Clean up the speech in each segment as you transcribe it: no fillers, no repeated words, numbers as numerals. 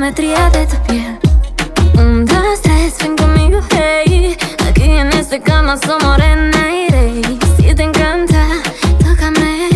geometría de tu piel. 1, 2, 3, ven conmigo, hey. Aquí en esta cama somos morena y rey. Si te encanta, tócame.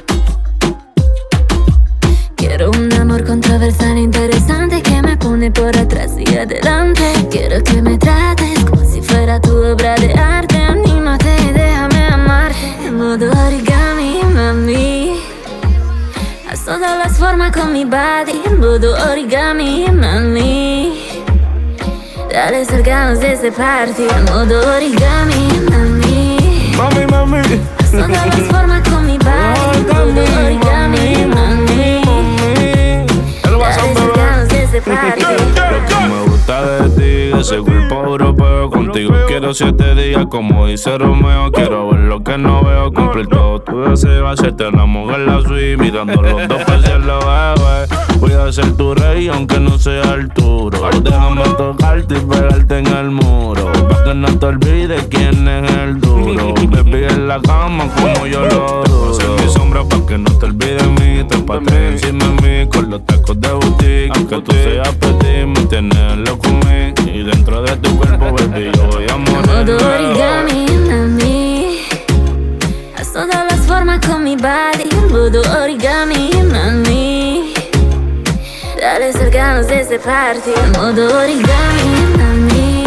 Quiero un amor controversial, interesante, que me pone por atrás y adelante. Quiero que me trates como si fuera tu obra de arte. Anímate y déjame amarte en modo origami, mami. Haz todas las formas con mi body en modo origami, mami. Dale, salgamos de este party en modo origami, mami. Mami, mami. Haz todas las formas con mi body en modo origami, mami. Dale, salgamos de este party. Me gusta de ti, ese cuerpo europeo. Contigo quiero 7 días, como dice Romeo. Quiero ver lo que no veo, cumplir todo tu deseo. Hacerte una mujer la suite, mirando los dos para el cielo, bebé. Voy a ser tu rey, aunque no sea Arturo. Déjame tocarte y pegarte en el muro, pa' que no te olvides quién es el duro. Me pide en la cama como yo lo duro. Ser mi sombra pa' que no te olvides de mí. Te empate encima de mí con los tacos de boutique. Aunque tú seas petit, me tienes loco mí. Y dentro de tu cuerpo, baby, yo voy a morir. Modo origami, mami. Haz todas las formas con mi body en modo origami, mami. Dale, salgamos de este party en modo origami, mami.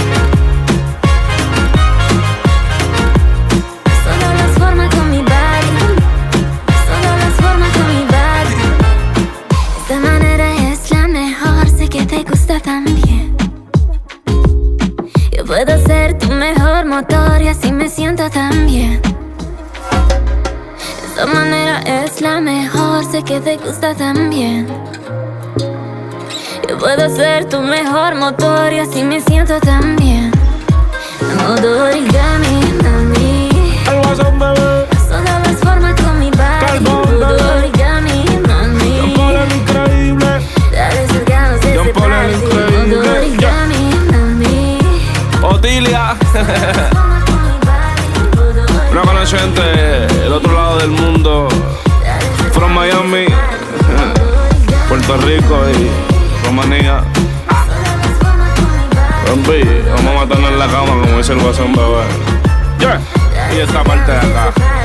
Haz todas las formas con mi body. Haz todas las formas con mi body. Esta manera es la mejor, sé que te gusta también. Yo puedo ser tu mejor motor y así me siento también. Esta manera es la mejor, sé que te gusta también. Yo puedo ser tu mejor motor y así me siento también. En modo origami, mami. El WhatsApp, bebé. Haz todas las formas con mi body. En modo origami, mami. John Paul el increíble. Dale, salgamos de este John Paul el party. En increíble. modo origami, mami. Otilia. Una conocente del otro lado del mundo. From Miami, Puerto Rico y Rumanía. Papi, vamos a matarnos en la cama como dice el guasón, bebé. Yeah. Y esta parte de acá.